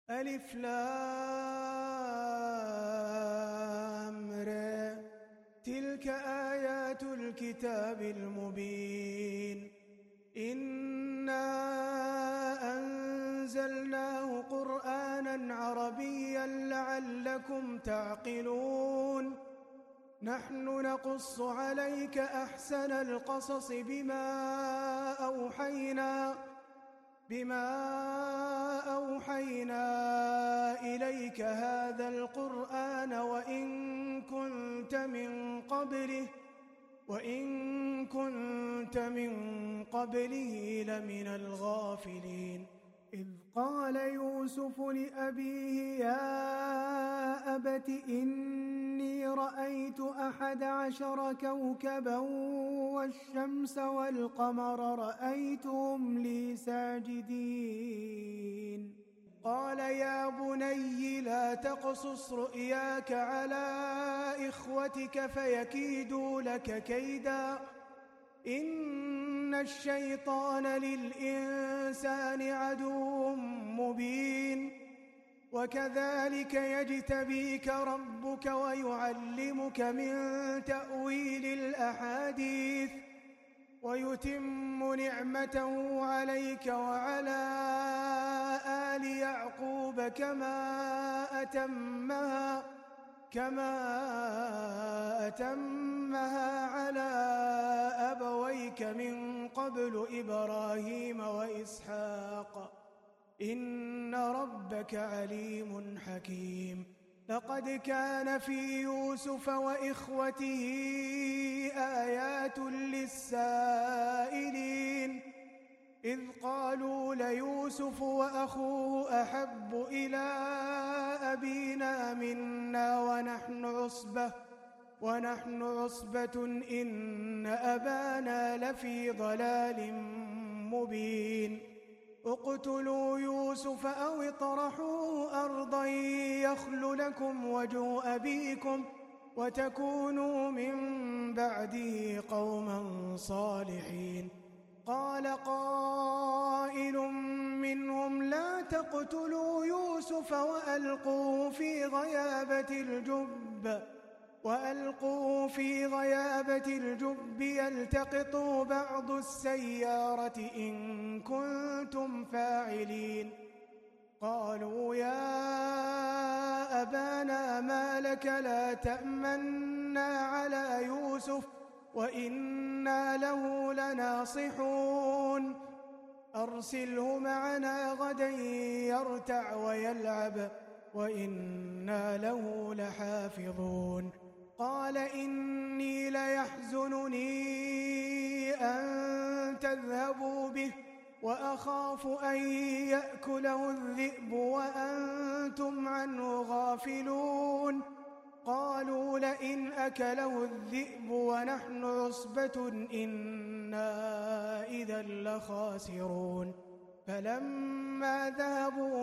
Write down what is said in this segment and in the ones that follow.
ألف لام ر. تلك آيات الكتاب المبين. إنا أنزلناه قرآنا عربيا لعلكم تعقلون. نحن نقص عليك أحسن القصص بما أوحينا إليك هذا القرآن وإن كنت من قبله لمن الغافلين. إذ قال يوسف لأبيه يا أبت إني رأيت 11 كوكبا والشمس والقمر رأيتهم لي ساجدين. قال يا بني لا تقصص رؤياك على إخوتك فيكيدوا لك كيدا إن الشيطان للإنسان عدو مبين. وكذلك يجتبيك ربك ويعلمك من تأويل الأحاديث ويتم نعمته عليك وعلى آل يعقوب كما أتمها على أبويك من قبل إبراهيم وإسحاق إن ربك عليم حكيم. لقد كان في يوسف وإخوته آيات للسائلين إذ قالوا ليوسف وأخوه أحب إلى أبينا منا ونحن عصبة إن أبانا لفي ضلال مبين. اقتلوا يوسف أو اطرحوه أرضا يخل لكم وجه أبيكم وتكونوا من بعده قوما صالحين. قال قائل منهم لا تقتلوا يوسف وألقوه في غيابة الجب يلتقطوا بعض السيارة إن كنتم فاعلين. قالوا يا أبانا ما لك لا تأمنا على يوسف وإنا له لناصحون. أرسله معنا غدا يرتع ويلعب وإنا له لحافظون. قال إني ليحزنني أن تذهبوا به وأخاف أن يأكله الذئب وأنتم عنه غافلون. قالوا لئن أكله الذئب ونحن عصبة إنا إذا لخاسرون. فلما ذهبوا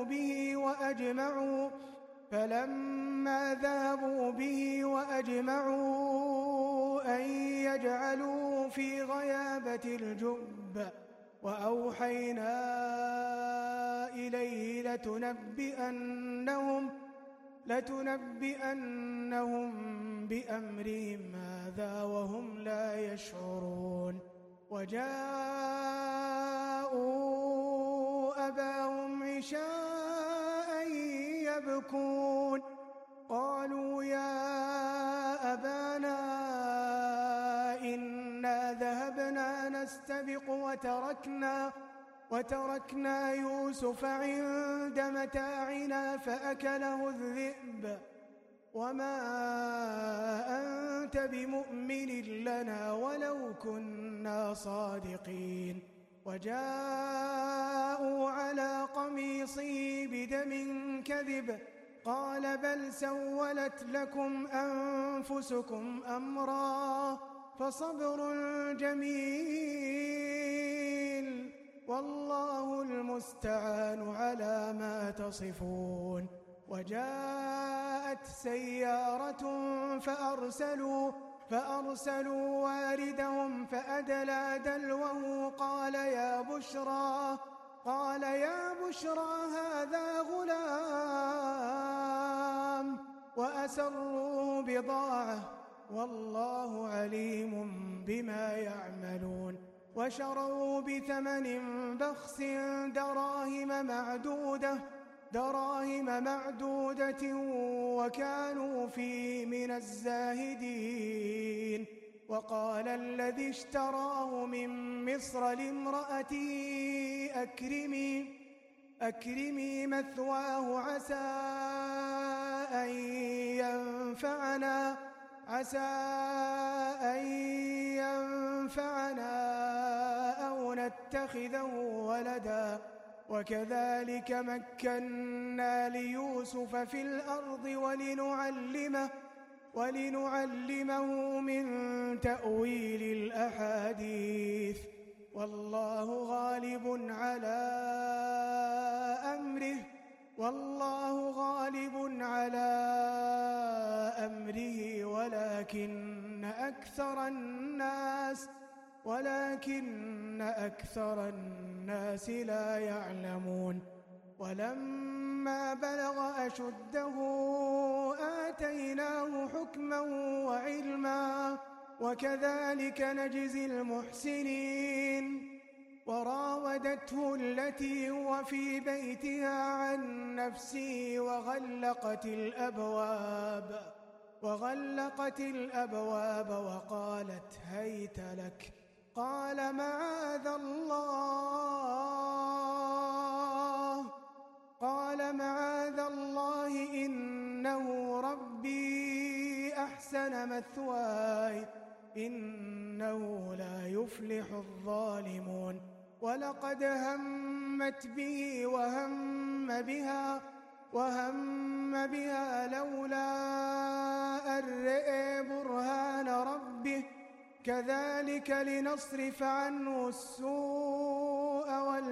به وأجمعوا أن يجعلوه في غيابة الجب وأوحينا إليه لتنبئنهم بأمرهم هذا وهم لا يشعرون. وجاءوا أباهم عشاء يبكون. قالوا يا أبانا إنا ذهبنا نستبق وتركنا يوسف عند متاعنا فأكله الذئب وما أنت بمؤمن لنا ولو كنا صادقين. وجاءوا على قميصه بدم كذب قال بل سولت لكم أنفسكم أمرا فصبر جميل والله المستعان على ما تصفون. وجاءت سيارة فأرسلوا واردهم فأدلى دلوه قال يا بشرى هذا غلام وأسروه بضاعة والله عليم بما يعملون وشروا بثمن بخس دراهم معدودة وكانوا فيه من الزاهدين وقال الذي اشتراه من مصر لامرأته أكرمي مثواه عسى أن ينفعنا أو نتخذه ولدا وكذلك مكنا ليوسف في الأرض ولنعلمه من تأويل الأحاديث والله غالب على أمره ولكن أكثر الناس لا يعلمون ولما بلغ أشده آتيناه حكما وعلما وكذلك نجزي المحسنين وراودته التي هو في بيتها عن نفسه وغلقت الأبواب وقالت هيت لك قال معاذ الله إنه ربي أحسن مثواي إنه لا يفلح الظالمون ولقد همت به وهم بها لولا أن رأى برهان ربه كذلك لنصرف عنه السوء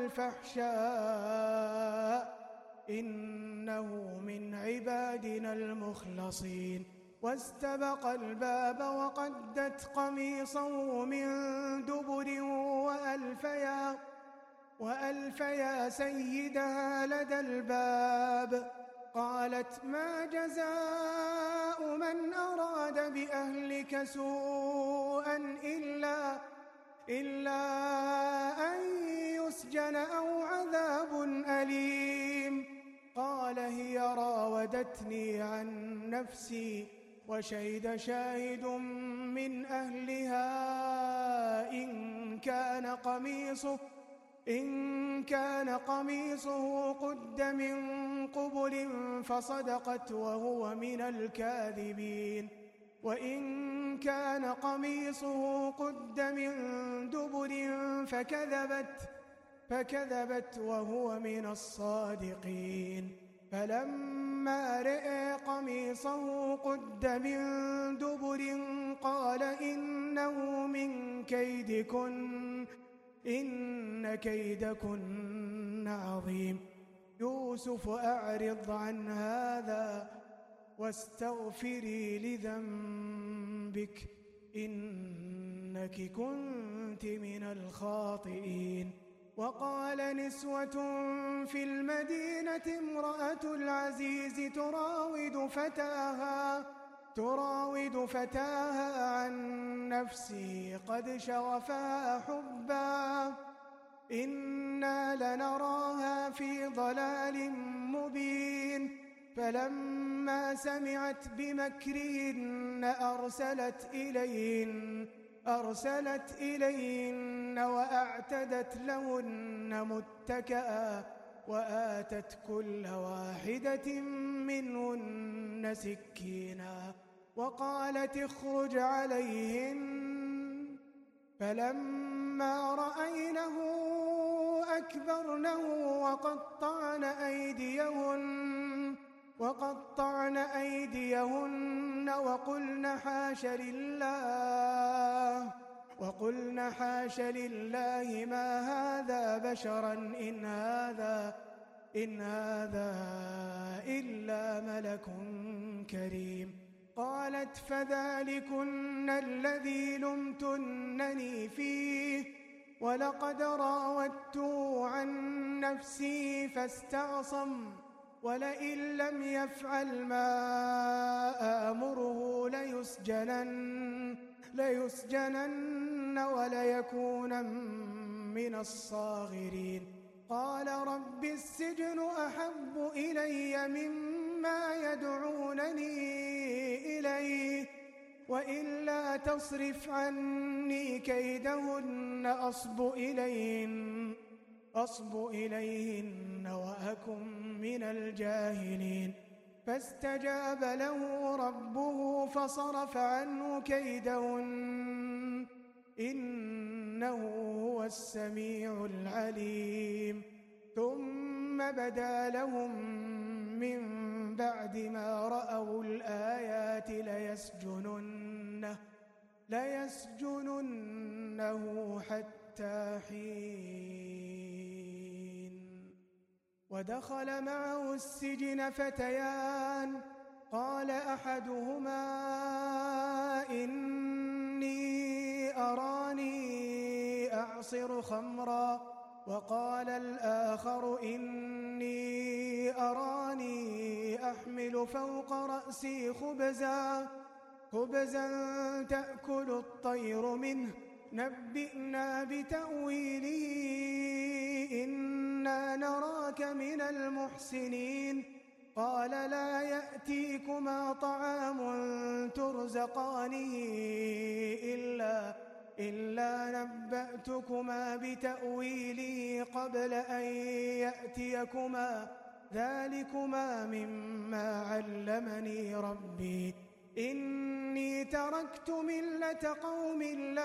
والفحشاء إنه من عبادنا المخلصين واستبق الباب وقدت قميصه من دبر وألفيا سيدها لدى الباب قالت ما جزاء من أراد بأهلك سوءا إلا أن يسجن أو عذاب أليم قال هي راودتني عن نفسي وشهد شاهد من أهلها إن كان قميصه قد من قبل فصدقت وهو من الكاذبين وإن كان قميصه قد من دبر فكذبت وهو من الصادقين فلما رأى قميصه قد من دبر قال إنه من كيدكن إن كيدكن عظيم يوسف أعرض عن هذا واستغفري لذنبك إنك كنت من الخاطئين وقال نسوة في المدينة امرأة العزيز تراود فتاها عن نفسه قد شغفها حبا إنا لنراها في ضلال مبين فلما سمعت بمكرهن أرسلت إليهن وأعتدت لهن متكئا وآتت كل واحدة منهن سكينا وقالت اخرج عليهن فلما رأينه أكبرنه وقطعن أيديهن وقلن حاش لله ما هذا بشرا إن هذا إلا ملك كريم قالت فذلكن الذي لمتنني فيه ولقد راودته عن نفسي فاستعصم ولئن لم يفعل ما آمره ليسجنن وليكونن من الصاغرين. قال رب السجن أحب إلي مما يدعونني إليه وإلا تصرف عني كيدهن أصب إليهن وأكن من الجاهلين. فاستجاب له ربه فصرف عنه كيدهن إنه هو السميع العليم. ثم بدا لهم من بعد ما رأوا الآيات ليسجننه حتى حين. ودخل معه السجن فتيان قال أحدهما إني أراني أعصر خمرا وقال الآخر إني أراني أحمل فوق رأسي خبزا تأكل الطير منه نبئنا بتأويله إنا نراك من المحسنين. قال لا يأتيكما طعام ترزقانه إلا نبأتكما بتأويله قبل أن يأتيكما ذلكما مما علمني ربي إني تركت ملة قوم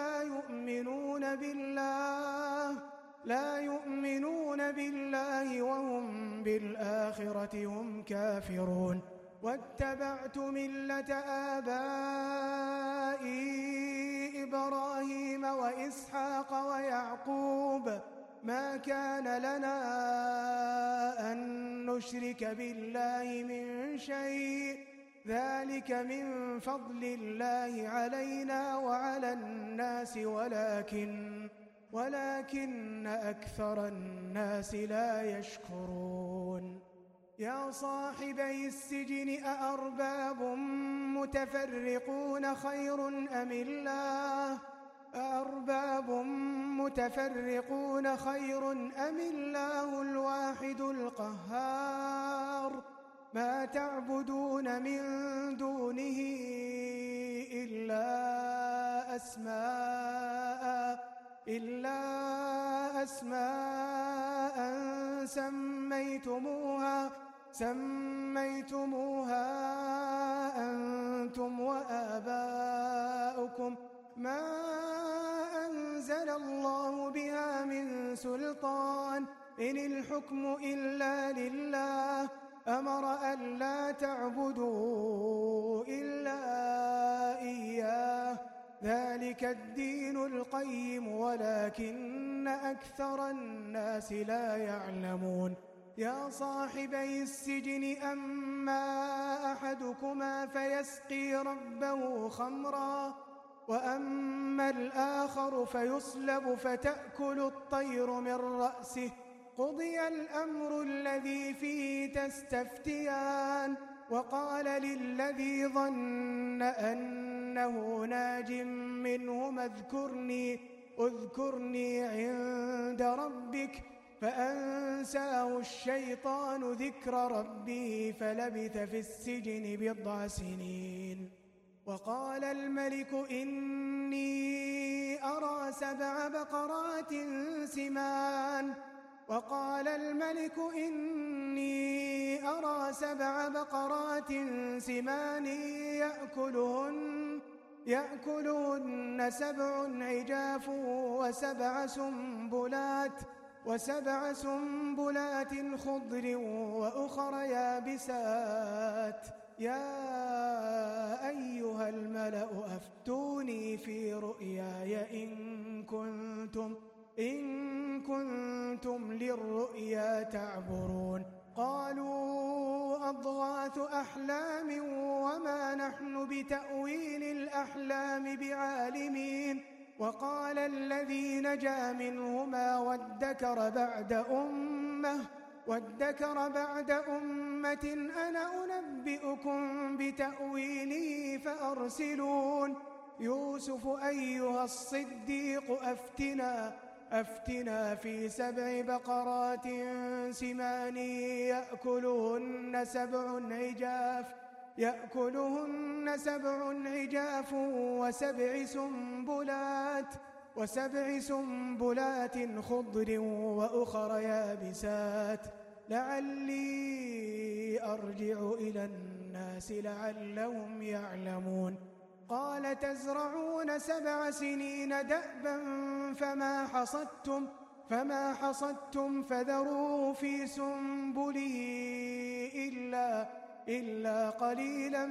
لا يؤمنون بالله وهم بالآخرة هم كافرون. واتبعت ملة آبائي إبراهيم وإسحاق ويعقوب ما كان لنا أن نشرك بالله من شيء ذلك من فضل الله علينا وعلى الناس ولكن أكثر الناس لا يشكرون. يا صاحبي السجن أأرباب متفرقون خير أم الله الواحد القهار. ما تعبدون من دونه إلا أسماء سميتموها أنتم وآباؤكم ما أنزل الله بها من سلطان إن الحكم إلا لله أمر ألا تعبدوا إلا إياه ذلك الدين القيم ولكن أكثر الناس لا يعلمون. يا صاحبي السجن أما أحدكما فيسقي ربه خمرا وأما الآخر فيصلب فتأكل الطير من رأسه قضي الأمر الذي فيه تستفتيان. وقال للذي ظن أنه ناج منهما اذكرني عند ربك فأنساه الشيطان ذكر ربه فلبث في السجن 10 سنين. وقال الملك إني أرى 7 بقرات سمان يأكلهن 7 عجاف وسبع سنبلات خضر وأخر يابسات. يا أيها الملأ أفتوني في رؤياي إن كنتم للرؤيا تعبرون. قالوا أضغاث أحلام وما نحن بتأويل الأحلام بعالمين. وقال الذي نجا منهما وادكر بعد أمة وادكر بعد أمة أنا أنبئكم بتأويله فأرسلون يوسف أيها الصديق أفتنا في 7 بقرات سمان يأكلهن 7 عجاف وسبع سنبلات خضر وأخر يابسات لعلي أرجع إلى الناس لعلهم يعلمون قال تزرعون 7 سنين دأبا فما حصدتم فذروه في سنبله إلا قليلا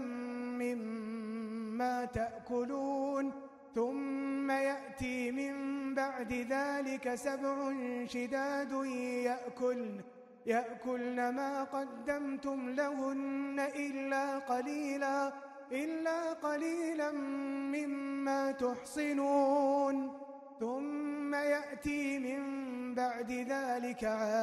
مما تأكلون ثم يأتي من بعد ذلك 7 شداد يأكلن ما قدمتم لهن إلا قليلا مما تحصنون ثم يأتي من بعد ذلك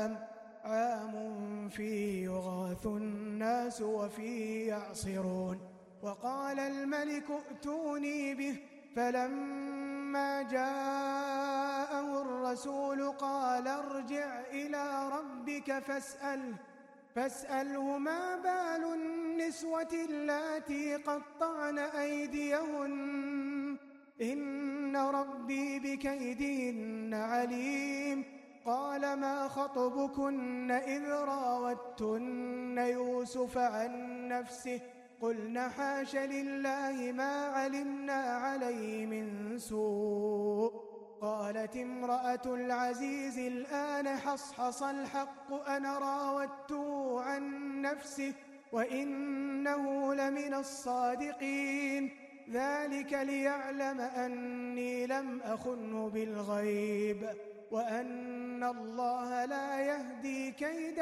عام فيه يغاث الناس وفيه يعصرون وقال الملك ائتوني به فلما جاءه الرسول قال ارجع إلى ربك فاسأله ما بال النسوة اللاتي قطعن أيديهن إن ربي بكيدهن عليم قال ما خطبكن إذ راوتن يوسف عن نفسه قلن حاش لله ما علمنا عليه من سوء قالت امرأة العزيز الآن حصحص الحق أنا راودته عن نفسه وإنه لمن الصادقين ذلك ليعلم أني لم أخنه بالغيب وأن الله لا يهدي كيد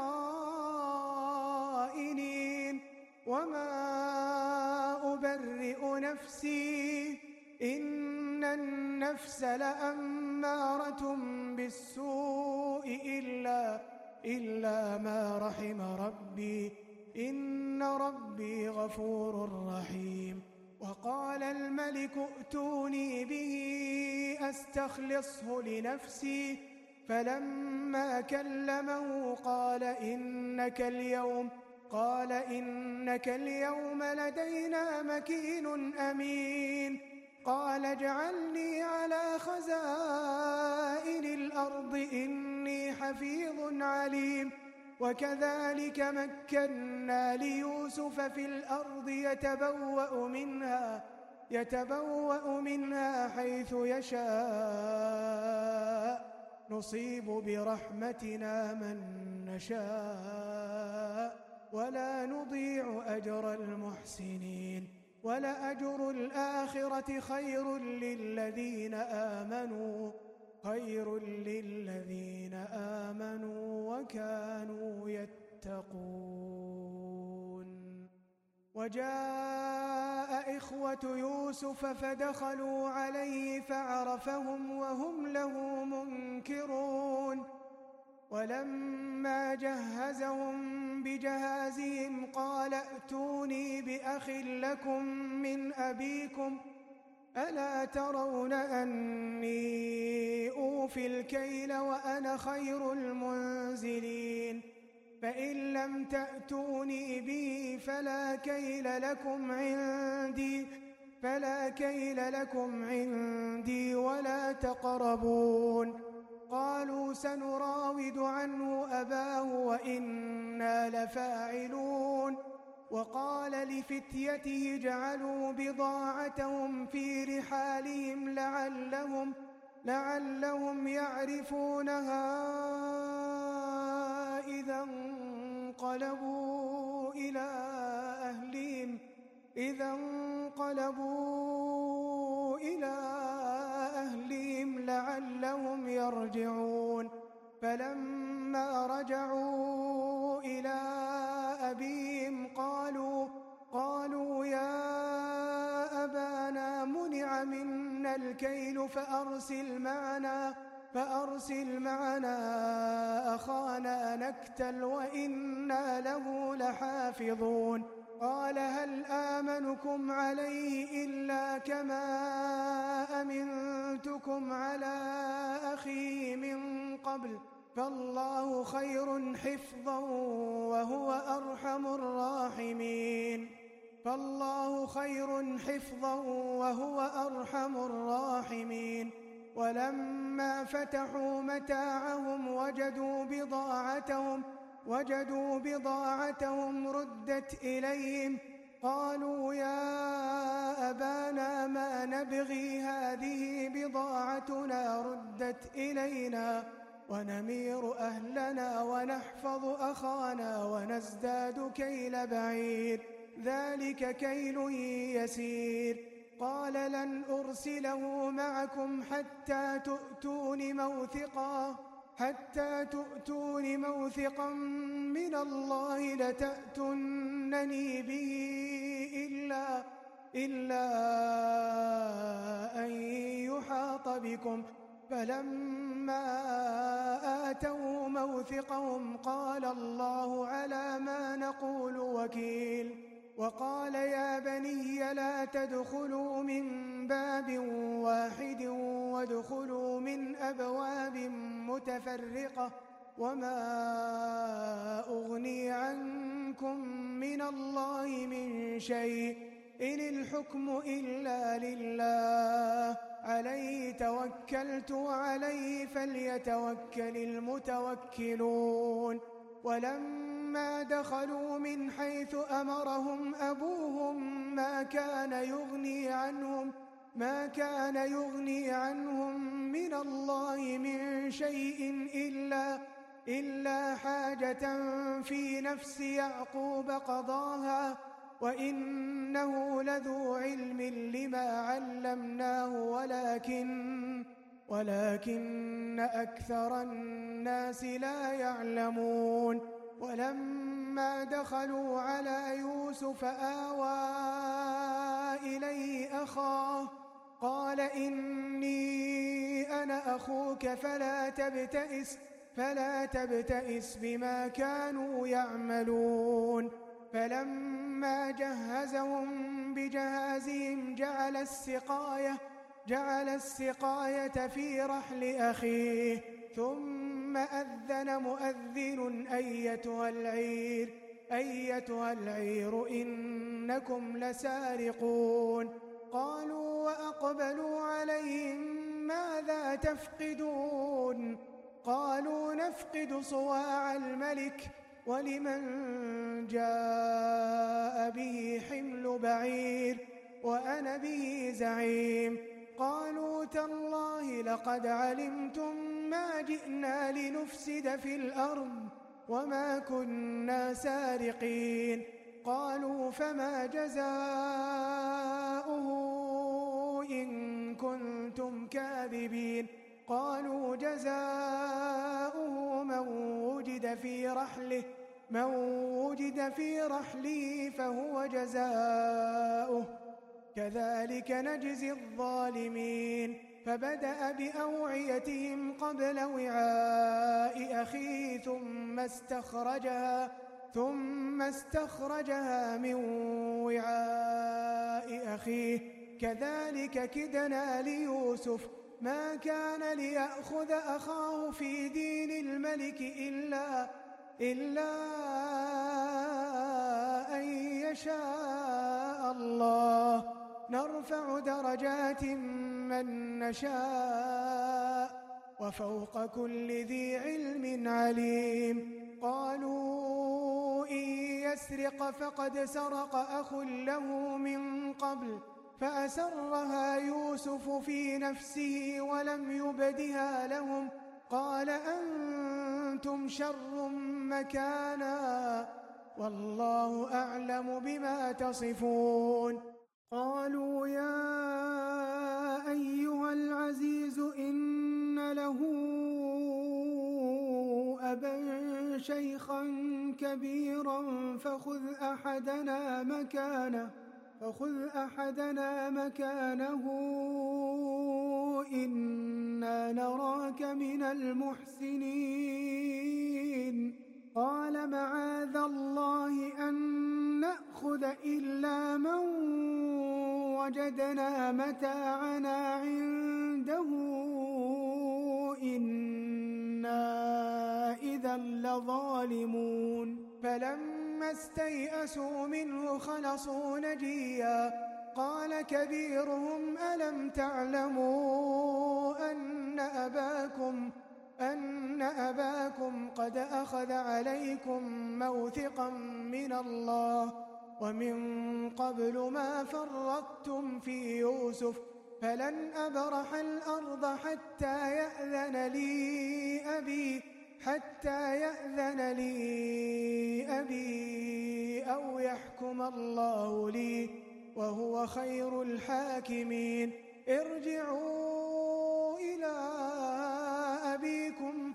الخائنين وما أبرئ نفسي إن النفس لأمارة بالسوء إلا ما رحم ربي إن ربي غفور رحيم وقال الملك ائتوني به أستخلصه لنفسي فلما كلمه قال إنك اليوم لدينا مكين أمين قال اجعلني على خزائن الأرض إني حفيظ عليم وكذلك مكنا ليوسف في الأرض يتبوأ منها حيث يشاء نصيب برحمتنا من نشاء ولا نضيع أجر المحسنين ولأجر الآخرة خير للذين آمنوا وكانوا يتقون وجاء إخوة يوسف فدخلوا عليه فعرفهم وهم له منكرون ولما جهزهم بجهازهم قال ائتوني بأخ لكم من أبيكم ألا ترون أني أوفي الكيل وأنا خير المنزلين فإن لم تأتوني به فلا كيل لكم عندي ولا تقربون قالوا سنراود عنه أباه وإنا لفاعلون وقال لفتيته اجعلوا بضاعتهم في رحالهم لعلهم يعرفونها إذا انقلبوا إلى أهلهم لعلهم يرجعون فلما رجعوا إلى أبيهم قالوا يا أبانا منع منا الكيل فأرسل معنا أخانا نكتل وإنا له لحافظون قال هل آمنكم عليه إلا كما أمنتكم على أخيه من قبل فالله خير حفظا وهو أرحم الراحمين ولما فتحوا متاعهم وجدوا بضاعتهم ردت إليهم قالوا يا أبانا ما نبغي هذه بضاعتنا ردت إلينا ونمير أهلنا ونحفظ أخانا ونزداد كيل بعير ذلك كيل يسير قال لن أرسله معكم حتى تؤتون موثقا من الله لتأتونني به إلا أن يحاط بكم فلما آتوا موثقهم قال الله على ما نقول وكيل وقال يا بني لا تدخلوا من باب واحد وادخلوا من أبواب متفرقة وما أغني عنكم من الله من شيء إن الحكم إلا لله عليه توكلت وعليه فليتوكل المتوكلون ولما دخلوا من حيث أمرهم أبوهم ما كان يغني عنهم من الله من شيء إلا حاجة في نفس يعقوب قضاها وإنه لذو علم لما علمناه ولكن أكثر الناس لا يعلمون ولما دخلوا على يوسف آوى إليه أخاه قال إني أنا أخوك فلا تبتئس بما كانوا يعملون فلما جهزهم بجهازهم جعل السقاية في رحل أخيه ثم أذن مؤذن أيتها العير إنكم لسارقون قالوا وأقبلوا عليهم ماذا تفقدون قالوا نفقد صواع الملك ولمن جاء به حمل بعير وأنا به زعيم قالوا تالله لقد علمتم ما جئنا لنفسد في الأرض وما كنا سارقين قالوا فما جزاؤه إن كنتم كاذبين قالوا جزاؤه من وجد في رحله فهو جزاؤه كذلك نجزي الظالمين فبدأ بأوعيتهم قبل وعاء أخيه ثم استخرجها من وعاء أخيه كذلك كدنا ليوسف ما كان ليأخذ أخاه في دين الملك إلا أن يشاء الله نرفع درجات من نشاء وفوق كل ذي علم عليم قالوا إن يسرق فقد سرق أخ له من قبل فأسرها يوسف في نفسه ولم يبدها لهم قال أنتم شر مكانا والله أعلم بما تصفون قالوا يا أيها العزيز إن له أبا شيخا كبيرا فخذ أحدنا مكانه إنا نراك من المحسنين قال معاذ الله أن نأخذ إلا من وجدنا متاعنا عنده إنا إذا لظالمون فلما استيئسوا منه خلصوا نجيا قال كبيرهم ألم تعلموا أن أباكم قد أخذ عليكم موثقا من الله ومن قبل ما فرطتم في يوسف فلن أبرح الأرض حتى يأذن لي أبي أو يحكم الله لي وهو خير الحاكمين ارجعوا إلى أبيكم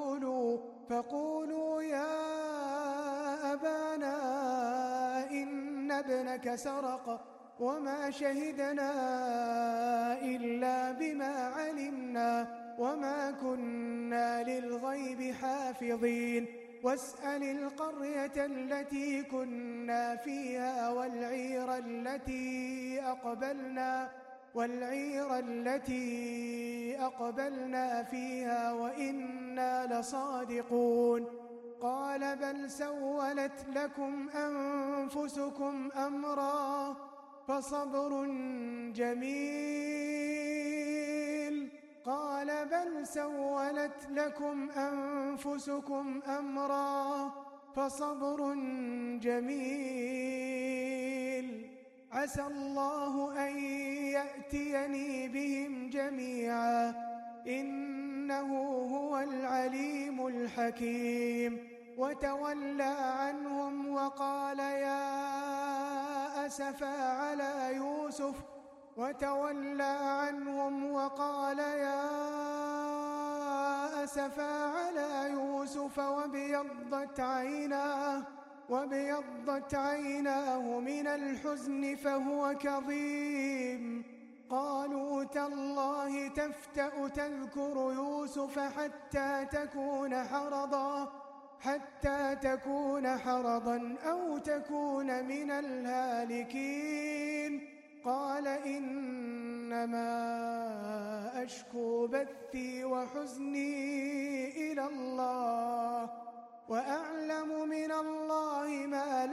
فقولوا يا أبانا إن ابنك سرق وما شهدنا إلا بما علمنا وما كنا للغيب حافظين واسأل القرية التي كنا فيها والعير التي أقبلنا فيها وإنا لصادقون قال بل سولت لكم أنفسكم أمرا فصبر جميل عسى الله أن يأتيني بهم جميعا إنه هو العليم الحكيم وتولى عنهم وقال يا أسفا على يوسف وابيضت عيناه من الحزن فهو كظيم قالوا تالله تفتأ تذكر يوسف حتى تكون حرضا أو تكون من الهالكين قال إنما أشكو بثي وحزني إلى الله وأعلم من الله ما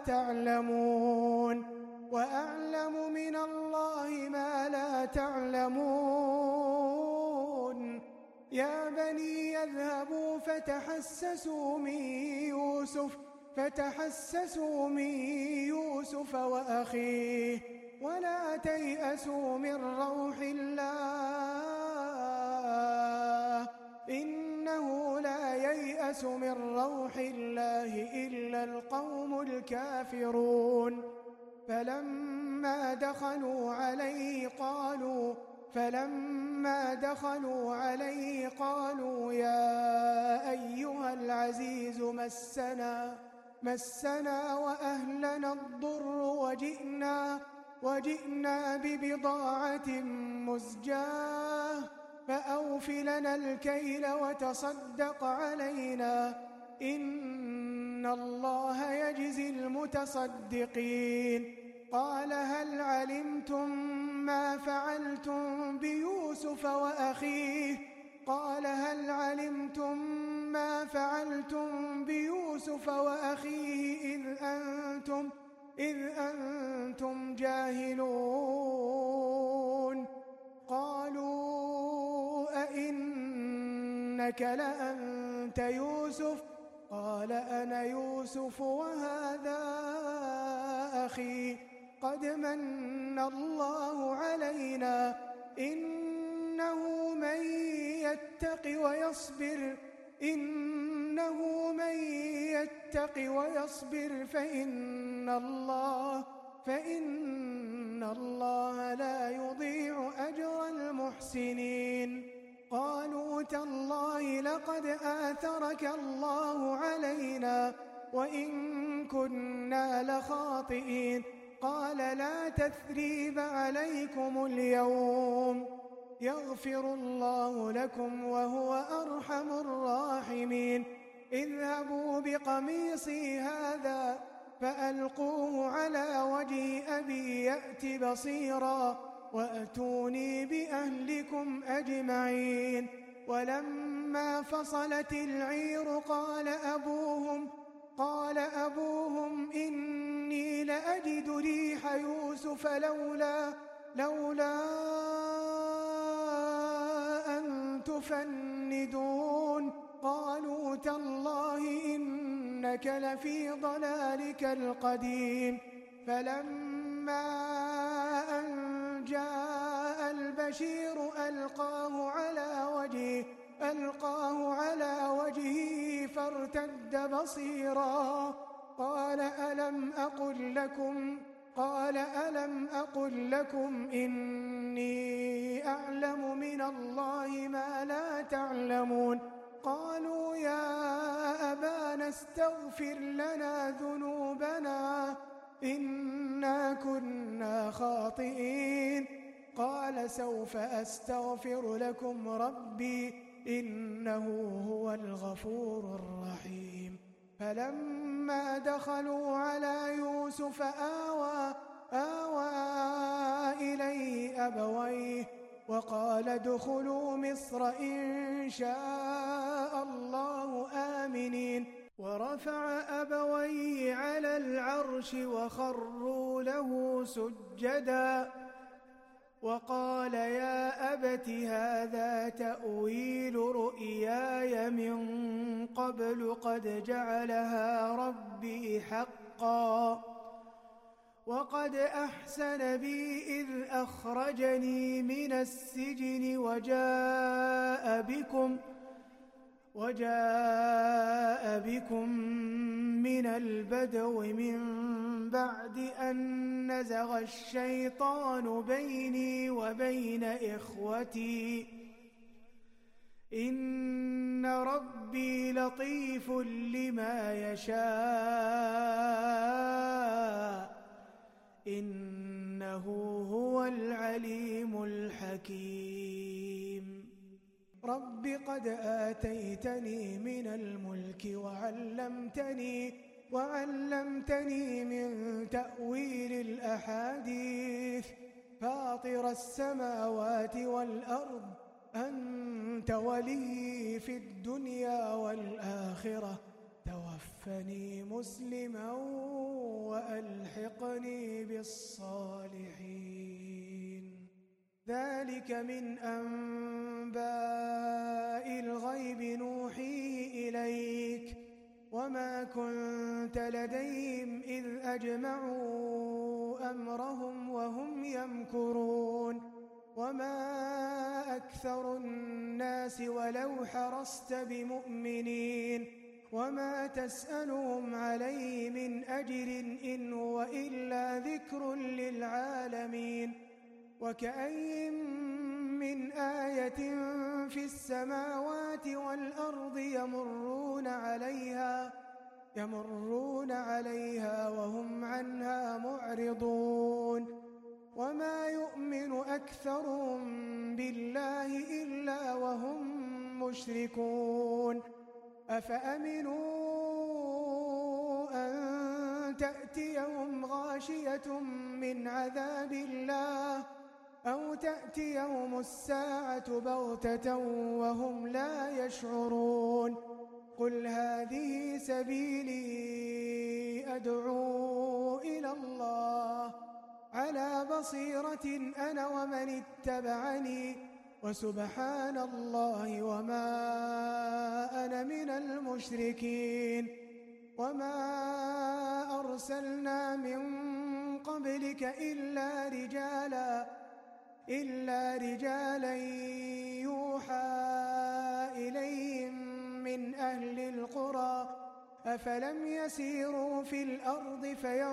لا تعلمون يا بني يذهبوا فتحسسوا من يوسف وأخيه ولا تيأسوا من روح الله إنه لا ييأس من روح الله إلا القوم الكافرون فلما دخلوا عليه قالوا يا أيها العزيز مسنا وأهلنا الضر وجئنا ببضاعة مزجاة فأوف لنا الكيل وتصدق علينا إن الله يجزي المتصدقين قال هل علمتم ما فعلتم بيوسف وأخيه إذ أنتم جاهلون قالوا أئنك لأنت يوسف قال أنا يوسف وهذا أخي قد من الله علينا إنه من يتق ويصبر فإن الله لا يضيع أجر المحسنين قالوا تالله لقد آثرك الله علينا وإن كنا لخاطئين قال لا تثريب عليكم اليوم يغفر الله لكم وهو أرحم الراحمين. اذهبوا بقميصي هذا فألقوه على وجه أبي يأت بصيرا وأتوني بأهلكم أجمعين. ولما فصلت العير قال أبوهم إني لأجد ريح يوسف لولا أن تفندون. قالوا تالله إنك لفي ضلالك القديم. فلما أن جاء البشير ألقاه على وجهه فارتد بصيرا. قال ألم أقل لكم إني أعلم من الله ما لا تعلمون. قالوا يا أبانا استغفر لنا ذنوبنا إنا كنا خاطئين. قال سوف أستغفر لكم ربي إنه هو الغفور الرحيم. فلما دخلوا على يوسف آوى إليه أبويه وقال ادخلوا مصر إن شاء الله آمنين. ورفع أبويه على العرش وخروا له سجدا وقال يا أبت هذا تأويل رؤياي من قبل قد جعلها ربي حقا وقد أحسن بي إذ أخرجني من السجن وجاء بكم من البدو من بعد أن نزغ الشيطان بيني وبين إخوتي إن ربي لطيف لما يشاء إنه هو العليم الحكيم. رب قد آتيتني من الملك وعلمتني من تأويل الأحاديث فاطر السماوات والأرض أنت ولي في الدنيا والآخرة توفني مسلما وألحقني بالصالحين. ذلك من أنباء الغيب نوحيه إليك وما كنت لديهم إذ أجمعوا أمرهم وهم يمكرون. وما أكثر الناس ولو حرصت بمؤمنين وما تسألهم عليه من أجر إن هو إلا ذكر للعالمين. وكأين من آية في السماوات والأرض يمرون عليها وهم عنها معرضون. وما يؤمن أكثرهم بالله إلا وهم مشركون. أفأمنوا أن تأتيهم غاشية من عذاب الله أو تأتيهم الساعة بغتة وهم لا يشعرون. قل هذه سبيلي أدعو إلى الله على بصيرة أنا ومن اتبعني وسبحان الله وما أنا من المشركين. وما أرسلنا من قبلك إلا رجالا يوحى إليهم من أهل القرى أفلم يسيروا في الأرض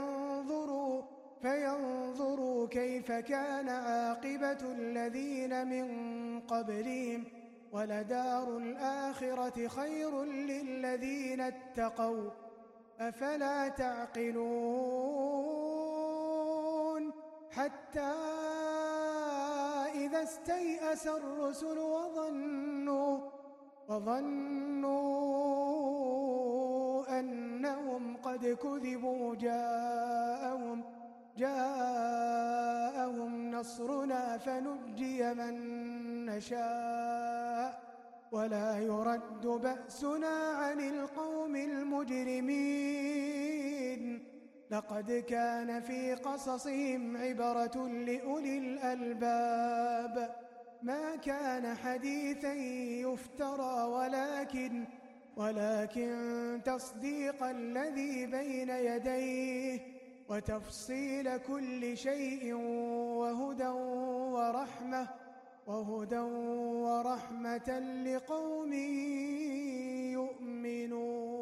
فينظروا كيف كان عاقبة الذين من قبلهم ولدار الآخرة خير للذين اتقوا أفلا تعقلون. حتى إذا إذا استيأس الرسل وظنوا أنهم قد كذبوا جاءهم نصرنا فنجي من نشاء ولا يرد بأسنا عن القوم المجرمين. لقد كان في قصصهم عبرة لأولي الألباب ما كان حديثا يفترى ولكن تصديق الذي بين يديه وتفصيل كل شيء وهدى ورحمة لقوم يؤمنون.